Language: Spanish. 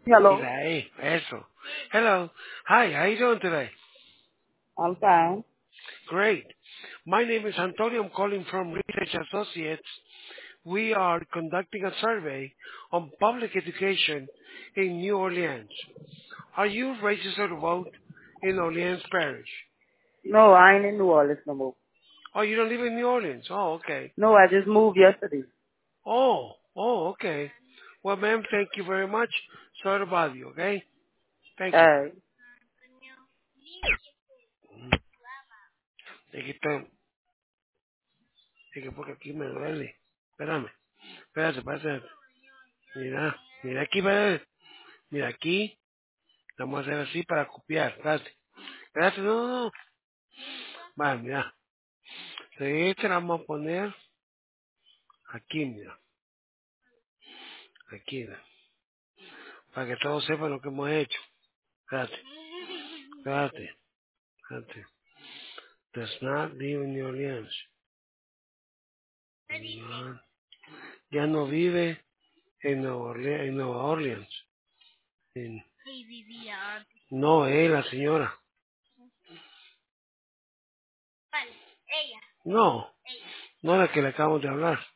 Y Hello. la E, eso. Hello. Hi, how you doing today? I'm fine. Great. My name is Antonio. I'm calling from Research Associates. We are conducting a survey on public education in New Orleans. Are you registered to vote in Orleans Parish? No, I ain't in New Orleans no more. Oh, you don't live in New Orleans? Oh, okay. No, I just moved yesterday. Okay. Well, ma'am, thank you very much. Sorry to bother you, okay? Thank you. Alright. Aquí está, es que porque aquí me duele. Espérame, espérate. Mira aquí, espérate. Mira aquí. Vamos a hacer así para copiar. Espérate, no. Vale, mira. Este la vamos a poner aquí, mira. Aquí, mira. Para que todos sepan lo que hemos hecho. Espérate. Does not live in New Orleans. No, ya no vive en Nueva Orleans. En- no, la señora. No, no la que le acabamos de hablar.